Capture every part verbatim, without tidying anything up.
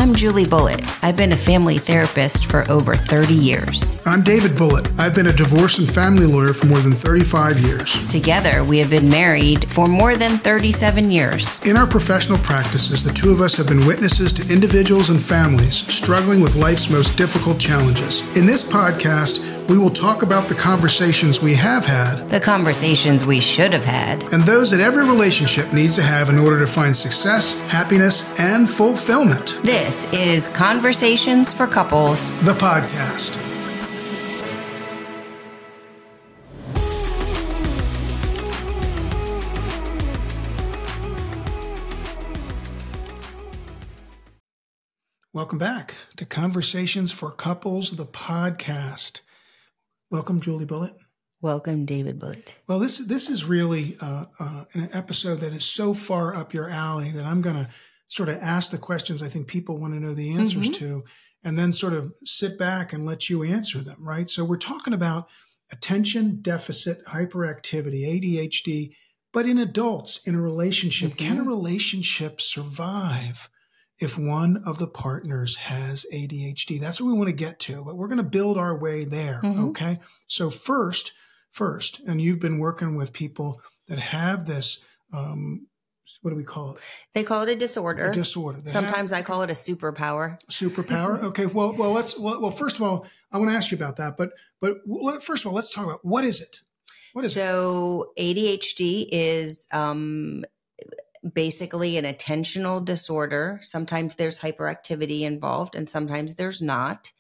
I'm Julie Bullitt. I've been a family therapist for over thirty years. I'm David Bullitt. I've been a divorce and family lawyer for more than thirty-five years. Together, we have been married for more than thirty-seven years. In our professional practices, the two of us have been witnesses to individuals and families struggling with life's most difficult challenges. In this podcast, we will talk about the conversations we have had, the conversations we should have had, and those that every relationship needs to have in order to find success, happiness, and fulfillment. This is Conversations for Couples, the podcast. Welcome back to Conversations for Couples, the podcast. Welcome, Julie Bullitt. Welcome, David Bullitt. Well, this this is really uh, uh, an episode that is so far up your alley that I'm going to sort of ask the questions I think people want to know the answers mm-hmm. to, and then sort of sit back and let you answer them, right? So we're talking about attention deficit hyperactivity, A D H D, but in adults, in a relationship. Mm-hmm. Can a relationship survive if one of the partners has A D H D? That's what we want to get to, but we're going to build our way there, mm-hmm. okay? So first, first, and you've been working with people that have this, um, what do we call it? They call it a disorder. A disorder. They Sometimes have, I call it a superpower. Superpower? Okay, well, well, let's, well, well, first of all, I want to ask you about that, but, but let, first of all, let's talk about what is it? What is so it? So A D H D is, um, basically an attentional disorder. Sometimes there's hyperactivity involved and sometimes there's not.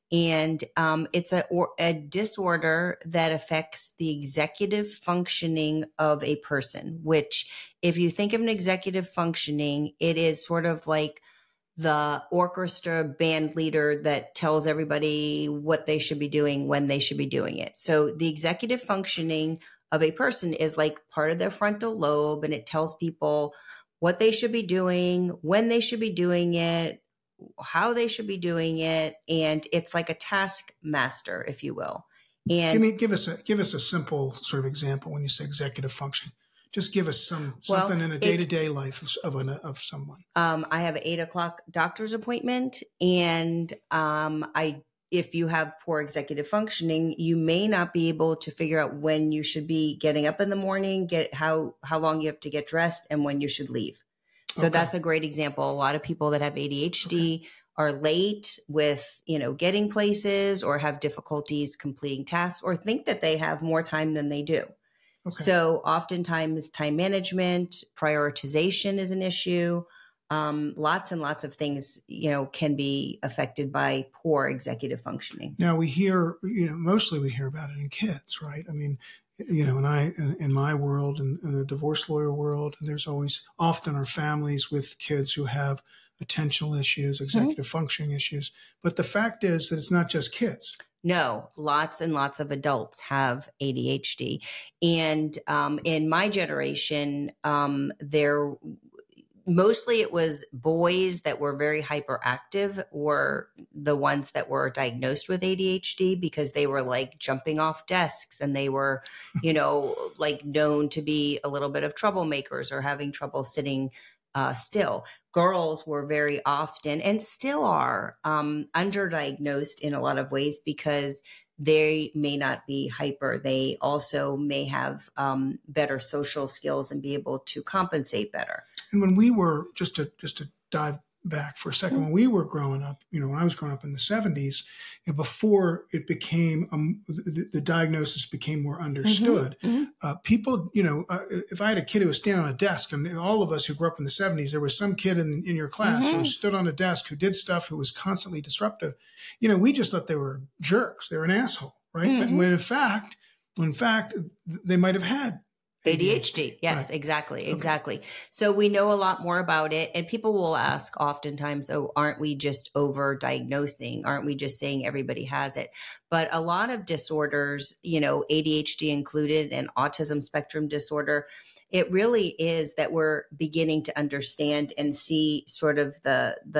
And um, it's a, or, a disorder that affects the executive functioning of a person, which if you think of an executive functioning, it is sort of like the orchestra band leader that tells everybody what they should be doing when they should be doing it. So the executive functioning of a person is like part of their frontal lobe, and it tells people what they should be doing, when they should be doing it, how they should be doing it, and it's like a task master, if you will. And give me give us a give us a simple sort of example when you say executive function. Just give us some something well, in a day to day life of of, an, of someone. Um, I have an eight o'clock doctor's appointment, and um, I. If you have poor executive functioning, you may not be able to figure out when you should be getting up in the morning, get how, how long you have to get dressed, and when you should leave. So okay. That's a great example. A lot of people that have A D H D okay. are late with, you know, getting places or have difficulties completing tasks or think that they have more time than they do. Okay. So oftentimes time management, prioritization is an issue. Um, lots and lots of things, you know, can be affected by poor executive functioning. Now we hear, you know, mostly we hear about it in kids, right? I mean, you know, and I, in, in my world and in, in the divorce lawyer world, there's always often are families with kids who have attentional issues, executive mm-hmm. functioning issues. But the fact is that it's not just kids. No, lots and lots of adults have A D H D. And um, in my generation, um, there mostly it was boys that were very hyperactive were the ones that were diagnosed with A D H D because they were like jumping off desks and they were, you know, like known to be a little bit of troublemakers or having trouble sitting uh, still. Girls were very often and still are um, underdiagnosed in a lot of ways because they may not be hyper. They also may have um, better social skills and be able to compensate better. And when we were, just to just to dive back for a second, mm-hmm. when we were growing up, you know, when I was growing up in the seventies, you know, before it became, um, the, the diagnosis became more understood, mm-hmm. uh, people, you know, uh, if I had a kid who was standing on a desk, and all of us who grew up in the seventies, there was some kid in, in your class mm-hmm. who stood on a desk, who did stuff, who was constantly disruptive. You know, we just thought they were jerks. They were an asshole, right? Mm-hmm. But when in fact, when in fact, they might have had A D H D. Yes, right. exactly. Okay. Exactly. So we know a lot more about it. And people will ask oftentimes, oh, aren't we just over diagnosing? Aren't we just saying everybody has it? But a lot of disorders, you know, A D H D included and autism spectrum disorder, it really is that we're beginning to understand and see sort of the, the,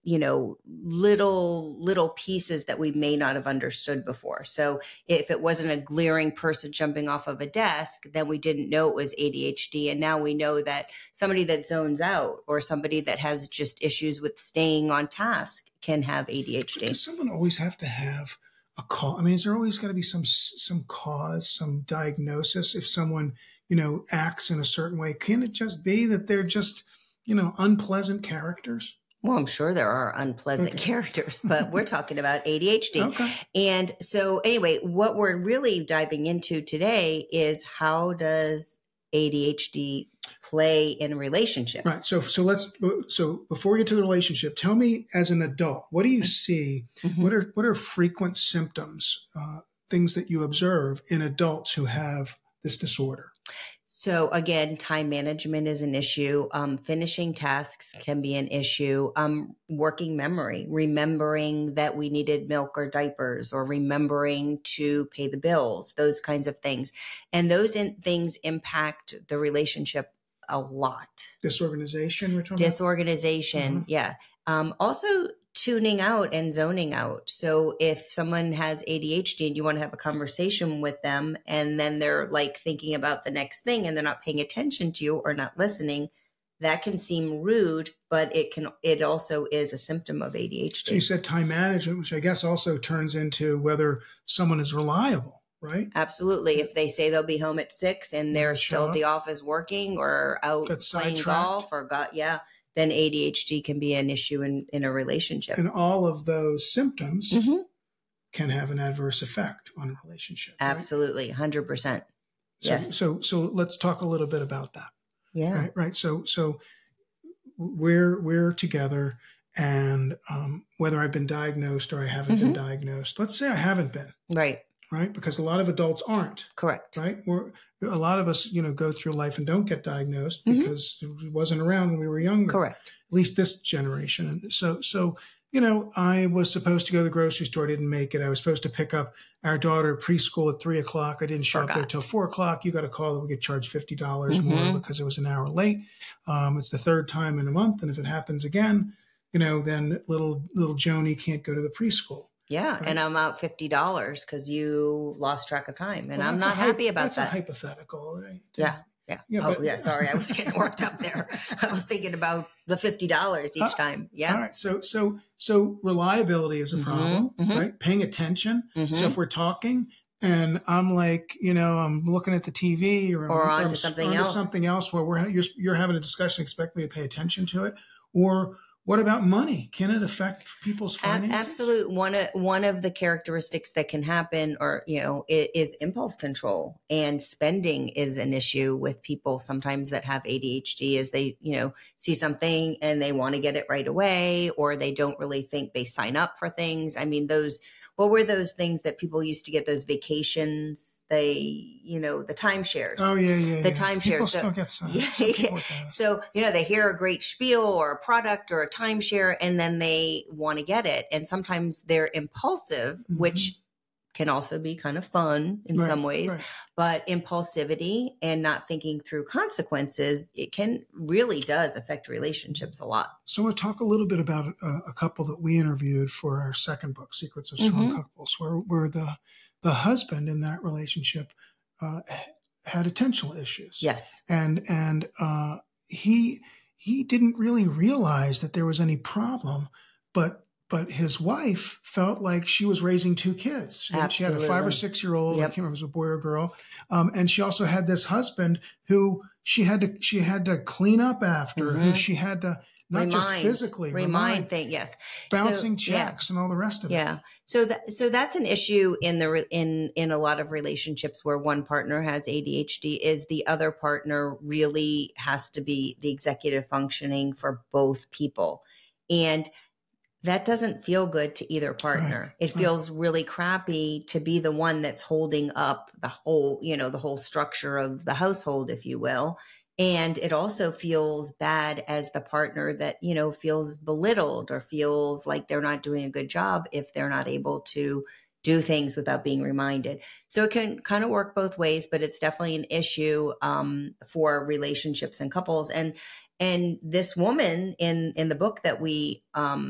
you know, little, little pieces that we may not have understood before. So if it wasn't a glaring person jumping off of a desk, then we didn't know it was A D H D. And now we know that somebody that zones out or somebody that has just issues with staying on task can have A D H D. But does someone always have to have a cause? I mean, is there always got to be some some cause, some diagnosis if someone, you know, acts in a certain way? Can it just be that they're just, you know, unpleasant characters? Well, I'm sure there are unpleasant okay. characters, but we're talking about A D H D. Okay. And so anyway, what we're really diving into today is how does A D H D play in relationships? Right. So, so let's, so before we get to the relationship, tell me as an adult, what do you see? Mm-hmm. What are, what are frequent symptoms, uh, things that you observe in adults who have this disorder? So again, time management is an issue. Um, finishing tasks can be an issue. Um, working memory, remembering that we needed milk or diapers, or remembering to pay the bills, those kinds of things. And those in, things impact the relationship a lot. Disorganization, we're talking Disorganization, about? Mm-hmm. yeah. Um, also, tuning out and zoning out. So if someone has A D H D and you want to have a conversation with them and then they're like thinking about the next thing and they're not paying attention to you or not listening, that can seem rude, but it can, it also is a symptom of A D H D. So you said time management, which I guess also turns into whether someone is reliable, right? Absolutely. If they say they'll be home at six and they're still at the office working or out playing golf or got, yeah. then A D H D can be an issue in, in a relationship. And all of those symptoms mm-hmm. can have an adverse effect on a relationship. Right? Absolutely. one hundred percent. So, Yes. So, so let's talk a little bit about that. Yeah. Right. Right. So, so we're, we're together, and um, whether I've been diagnosed or I haven't mm-hmm. been diagnosed, let's say I haven't been. Right. Right. Because a lot of adults aren't. Correct. Right. We're, a lot of us, you know, go through life and don't get diagnosed mm-hmm. because it wasn't around when we were younger. Correct. At least this generation. And so, so, you know, I was supposed to go to the grocery store. I didn't make it. I was supposed to pick up our daughter at preschool at three o'clock. I didn't show Forgot. up there till four o'clock. You got a call that we get charged fifty dollars mm-hmm. more because it was an hour late. Um, it's the third time in a month. And if it happens again, you know, then little, little Joni can't go to the preschool. Yeah, right? And I'm out fifty dollars because you lost track of time, and well, I'm not happy about that's that. That's a hypothetical, right? Yeah, yeah. yeah oh, but, yeah, sorry. I was getting worked up there. I was thinking about the fifty dollars each uh, time. Yeah. All right. So, so, so reliability is a problem, mm-hmm, mm-hmm. right? Paying attention. Mm-hmm. So if we're talking and I'm like, you know, I'm looking at the T V or, or I'm, onto something onto else, something else where we're, you're, you're having a discussion, expect me to pay attention to it, or what about money? Can it affect people's finances? Absolutely. One of, one of the characteristics that can happen or, you know, is impulse control, and spending is an issue with people sometimes that have A D H D is they, you know, see something and they want to get it right away, or they don't really think they sign up for things. I mean, those, what were those things that people used to get, those vacations? They, you know, the timeshares. Oh yeah, yeah. The yeah. timeshares. People so, still get some. Yeah, some yeah. So you know, they hear a great spiel or a product or a timeshare, and then they want to get it. And sometimes they're impulsive, mm-hmm. which can also be kind of fun in right, some ways. Right. But impulsivity and not thinking through consequences, it can really does affect relationships a lot. So we'll talk a little bit about a, a couple that we interviewed for our second book, Secrets of Strong mm-hmm. Couples, where where the the husband in that relationship uh, had attentional issues. Yes. And, and, uh, he, he didn't really realize that there was any problem, but, but his wife felt like she was raising two kids. She, she had a five or six year old. Yep. I can't remember if it was a boy or a girl. Um, and she also had this husband who she had to, she had to clean up after, mm-hmm. who she had to, not remind, just physically, remind, remind thing, yes, bouncing so, checks yeah. and all the rest of yeah. it. Yeah, so that so that's an issue in the in in a lot of relationships where one partner has A D H D is the other partner really has to be the executive functioning for both people, and that doesn't feel good to either partner. Right. It feels right. really crappy to be the one that's holding up the whole, you know, the whole structure of the household, if you will. And it also feels bad as the partner that, you know, feels belittled or feels like they're not doing a good job if they're not able to do things without being reminded. So it can kind of work both ways, but it's definitely an issue um, for relationships and couples. And and this woman in in the book that we um,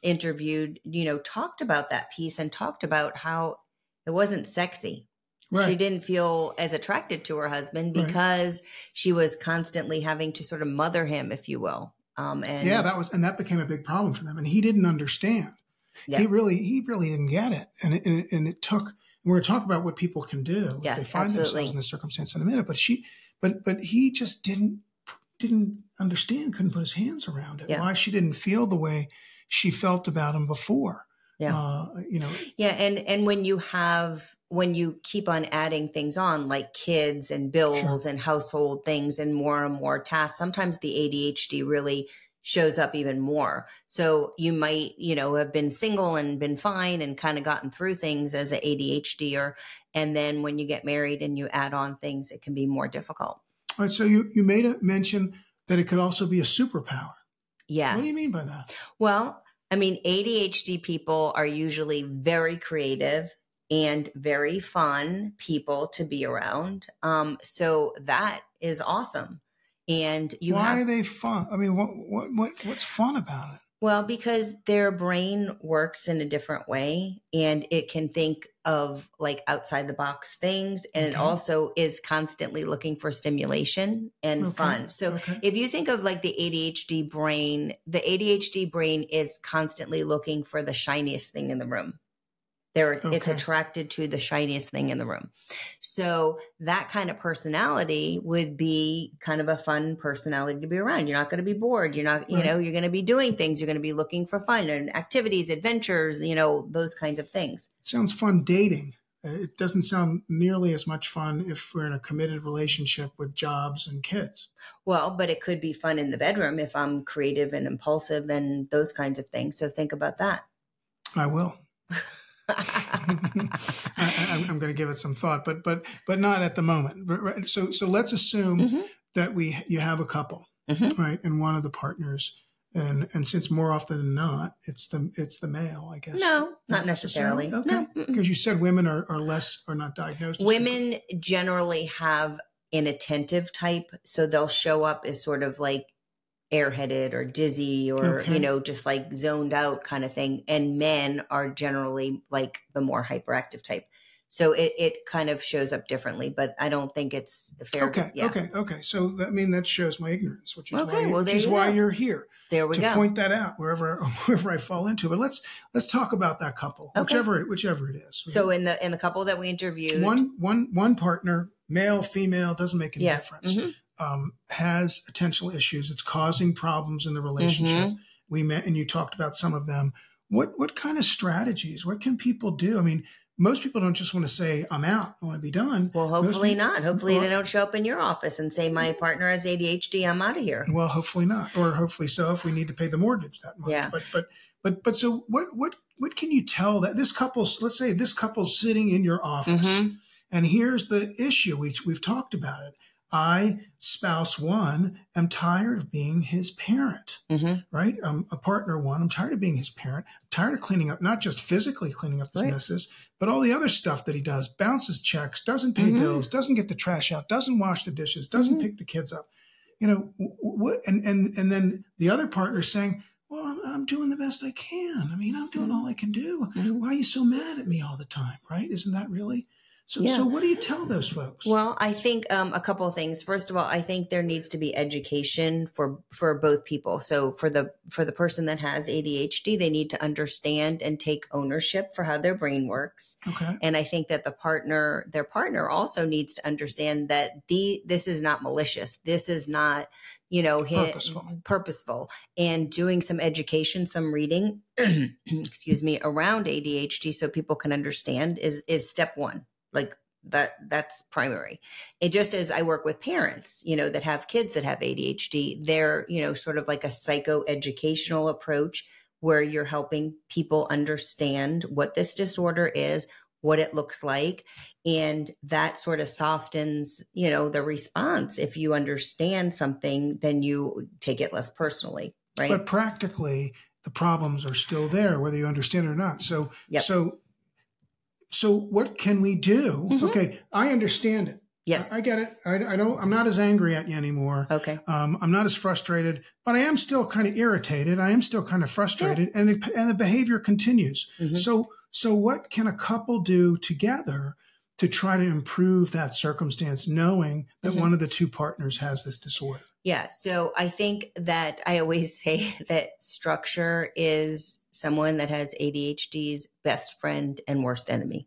interviewed, you know, talked about that piece and talked about how it wasn't sexy. Right. She didn't feel as attracted to her husband because right. she was constantly having to sort of mother him, if you will. Um, and yeah, that was, and that became a big problem for them. And he didn't understand. Yeah. He really, he really didn't get it. And it, and it, and it took, we're going to talk about what people can do yes, if they find absolutely. themselves in this circumstance in a minute. But she, but, but he just didn't, didn't understand, couldn't put his hands around it. Yeah. Why she didn't feel the way she felt about him before. Yeah. Uh, you know. Yeah. And, and when you have, when you keep on adding things on like kids and bills sure. and household things and more and more tasks, sometimes the A D H D really shows up even more. So you might, you know, have been single and been fine and kind of gotten through things as an A D H D er. And then when you get married and you add on things, it can be more difficult. All right. So you, you made a mention that it could also be a superpower. Yes. What do you mean by that? Well, I mean, A D H D people are usually very creative and very fun people to be around. Um, so that is awesome. And you Why have, are they fun? I mean, what, what, what, what's fun about it? Well, because their brain works in a different way and it can think of like outside the box things. And okay. it also is constantly looking for stimulation and okay. fun. So okay. if you think of like the A D H D brain, the A D H D brain is constantly looking for the shiniest thing in the room. There, okay. It's attracted to the shiniest thing in the room. So that kind of personality would be kind of a fun personality to be around. You're not going to be bored. You're not, you right. know, you're going to be doing things. You're going to be looking for fun and activities, adventures, you know, those kinds of things. It sounds fun dating. It doesn't sound nearly as much fun if we're in a committed relationship with jobs and kids. Well, but it could be fun in the bedroom if I'm creative and impulsive and those kinds of things. So think about that. I will. I, I'm going to give it some thought, but but but not at the moment. So so let's assume mm-hmm. that we you have a couple, mm-hmm. right, and one of the partners, and and since more often than not, it's the it's the male, I guess. No, not, not necessarily. necessarily. Okay, because no. you said women are, are less are not diagnosed. Women generally have an attentive type, so they'll show up as sort of like airheaded or dizzy or, okay. you know, just like zoned out kind of thing. And men are generally like the more hyperactive type. So it, it kind of shows up differently, but I don't think it's fair. Okay. Yeah. Okay. Okay. So that, I mean, that shows my ignorance, which is okay, why, well, which is you why you're here. There we to go. point that out wherever, wherever I fall into. But let's, let's talk about that couple, okay. whichever, whichever it is. So in the, in the couple that we interviewed, one, one, one partner, male, female, doesn't make any yeah. difference. Mm-hmm. Um, has attentional issues. It's causing problems in the relationship. Mm-hmm. We met and you talked about some of them. What what kind of strategies? What can people do? I mean, most people don't just want to say, I'm out, I want to be done. Well, hopefully people, not. Hopefully well, they don't show up in your office and say, my partner has A D H D, I'm out of here. Well, hopefully not. Or hopefully so if we need to pay the mortgage that much. Yeah. But but but but so what what what can you tell that this couple's, let's say this couple's sitting in your office mm-hmm. and here's the issue. We, we've talked about it. I, spouse one, am tired of being his parent, mm-hmm. right? I'm a partner one. I'm tired of being his parent. I'm tired of cleaning up, not just physically cleaning up his right. messes, but all the other stuff that he does, bounces checks, doesn't pay mm-hmm. bills, doesn't get the trash out, doesn't wash the dishes, doesn't mm-hmm. pick the kids up. You know, what? And, and, and then the other partner saying, well, I'm, I'm doing the best I can. I mean, I'm doing all I can do. Mm-hmm. Why are you so mad at me all the time, right? Isn't that really... So, yeah. so what do you tell those folks? Well, I think um, a couple of things. First of all, I think there needs to be education for for both people. So for the for the person that has A D H D, they need to understand and take ownership for how their brain works. Okay. And I think that the partner, their partner, also needs to understand that the this is not malicious. This is not, you know, purposeful. Hit, purposeful. And doing some education, some reading, excuse me, around A D H D so people can understand is is step one. Like that, that's primary. It just as I work with parents, you know, that have kids that have A D H D, they're, you know, sort of like a psychoeducational approach where you're helping people understand what this disorder is, what it looks like. And that sort of softens, you know, the response. If you understand something, then you take it less personally, right? But practically the problems are still there, whether you understand it or not. So, yep. so, So what can we do? Mm-hmm. Okay, I understand it. Yes. I, I get it. I, I don't, I'm not as angry at you anymore. Okay. Um, I'm not as frustrated, but I am still kind of irritated. I am still kind of frustrated, yeah. and the, and the behavior continues. Mm-hmm. So, so what can a couple do together to try to improve that circumstance, knowing that mm-hmm. one of the two partners has this disorder? Yeah. So I think that I always say that structure is someone that has A D H D's best friend and worst enemy.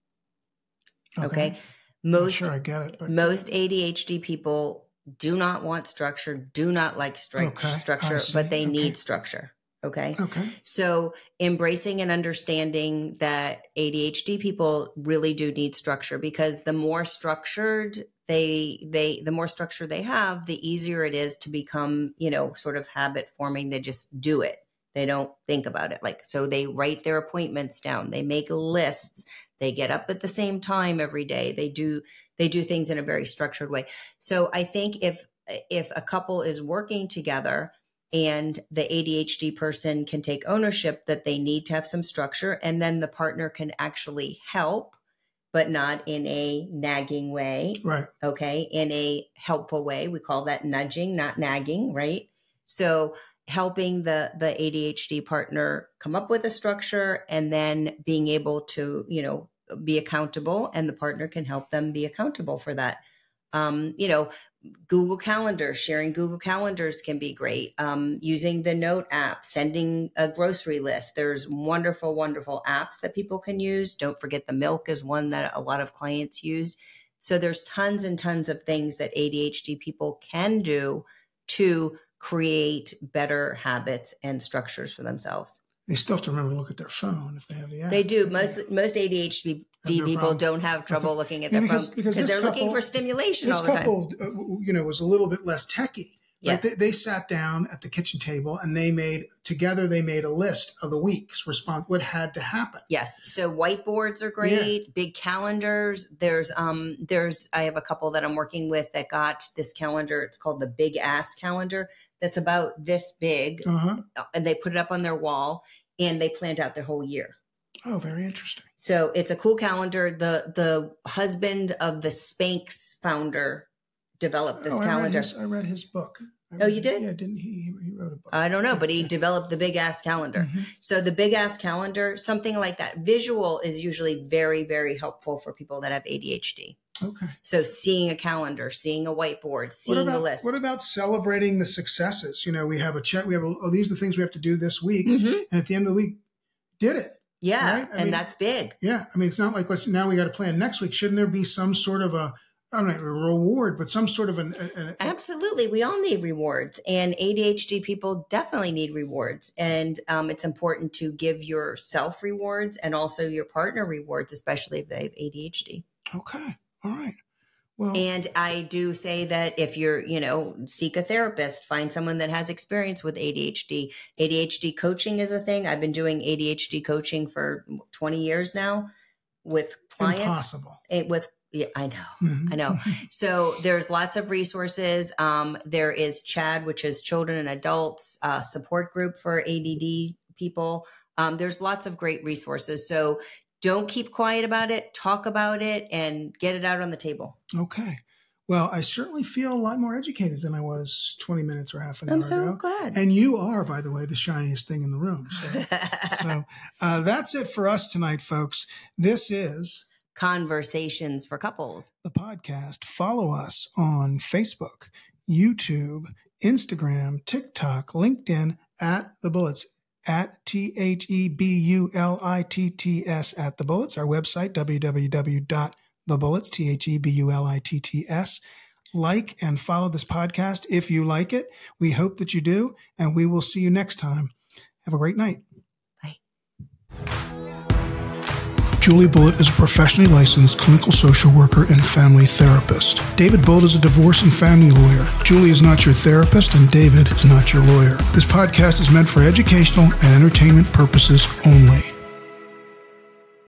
Okay. okay? Most, I'm sure I get it. But... most A D H D people do not want structure, do not like stru- okay. structure, but they okay. need structure. Okay. Okay. So embracing and understanding that A D H D people really do need structure, because the more structured they, they, the more structure they have, the easier it is to become, you know, sort of habit forming. They just do it. They don't think about it. Like, so they write their appointments down. They make lists. They get up at the same time every day. They do, they do things in a very structured way. So I think if, if a couple is working together and the A D H D person can take ownership that they need to have some structure, and then the partner can actually help, but not in a nagging way. Right. Okay. In a helpful way. We call that nudging, not nagging. Right. So helping the, the A D H D partner come up with a structure, and then being able to, you know, be accountable, and the partner can help them be accountable for that. Um, you know, Google Calendar, sharing Google Calendars can be great. Um, using the Note app, sending a grocery list. There's wonderful, wonderful apps that people can use. Don't forget the Milk is one that a lot of clients use. So there's tons and tons of things that A D H D people can do to create better habits and structures for themselves. They still have to remember to look at their phone if they have the app. They do. Most yeah. most A D H D no people problem. don't have trouble think, looking at their because, phone because they're couple, looking for stimulation all the time. This couple, uh, you know, was a little bit less techie. Yeah. Right? They, they sat down at the kitchen table and they made together. They made a list of the week's response, what had to happen. Yes. So whiteboards are great. Yeah. Big calendars. There's um there's I have a couple that I'm working with that got this calendar. It's called the Big Ass Calendar. That's about this big, uh-huh. and they put it up on their wall, and they planned out their whole year. Oh, very interesting. So it's a cool calendar. The the husband of the Spanx founder developed this oh, I calendar. Read his, I read his book. I oh, read, you did? Yeah, didn't he? He wrote a book. I don't know, but he developed the Big Ass Calendar. Mm-hmm. So the Big Ass Calendar, something like that. Visual is usually very, very helpful for people that have A D H D. Okay. So seeing a calendar, seeing a whiteboard, seeing what about, a list. What about celebrating the successes? You know, we have a check. We have, a, oh, these are the things we have to do this week. Mm-hmm. And at the end of the week, did it. Yeah. Right? And mean, that's big. Yeah. I mean, it's not like, let's now we got to plan next week. Shouldn't there be some sort of a, I don't know, a reward, but some sort of an, an, an absolutely. We all need rewards, and A D H D people definitely need rewards. And um, it's important to give yourself rewards and also your partner rewards, especially if they have A D H D. Okay. All right. Well, and I do say that if you're, you know, seek a therapist, find someone that has experience with A D H D. A D H D coaching is a thing. I've been doing A D H D coaching for twenty years now with clients. Impossible. It, with Yeah, I know. Mm-hmm. I know. So there's lots of resources. Um, there is CHADD, which is Children and Adults uh, Support Group for A D D people. Um, there's lots of great resources. So don't keep quiet about it. Talk about it and get it out on the table. Okay. Well, I certainly feel a lot more educated than I was twenty minutes or half an hour ago. I'm so ago. glad. And you are, by the way, the shiniest thing in the room. So, so uh, that's it for us tonight, folks. This is Conversations for Couples, the podcast. Follow us on Facebook, YouTube, Instagram, TikTok, LinkedIn, at The Bullets, at T H E B U L I T T S, at The Bullets. Our website, w w w dot the bullets, T H E B U L I T T S. Like and follow this podcast if you like it. We hope that you do, and we will see you next time. Have a great night. Julie Bullitt is a professionally licensed clinical social worker and family therapist. David Bullitt is a divorce and family lawyer. Julie is not your therapist, and David is not your lawyer. This podcast is meant for educational and entertainment purposes only.